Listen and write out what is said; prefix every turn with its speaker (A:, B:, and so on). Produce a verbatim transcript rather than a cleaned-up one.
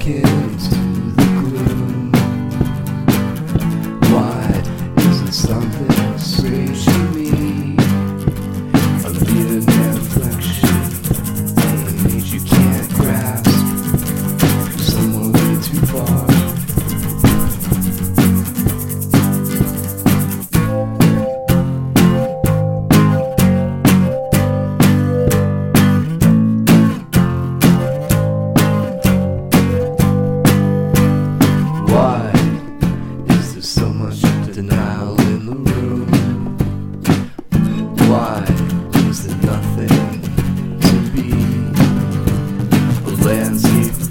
A: into the gloom. Why isn't something strange to me? A mere reflection of an age you can't grasp. Someone way too far. Why is there so much denial in the room? Why is there nothing to be? A landscape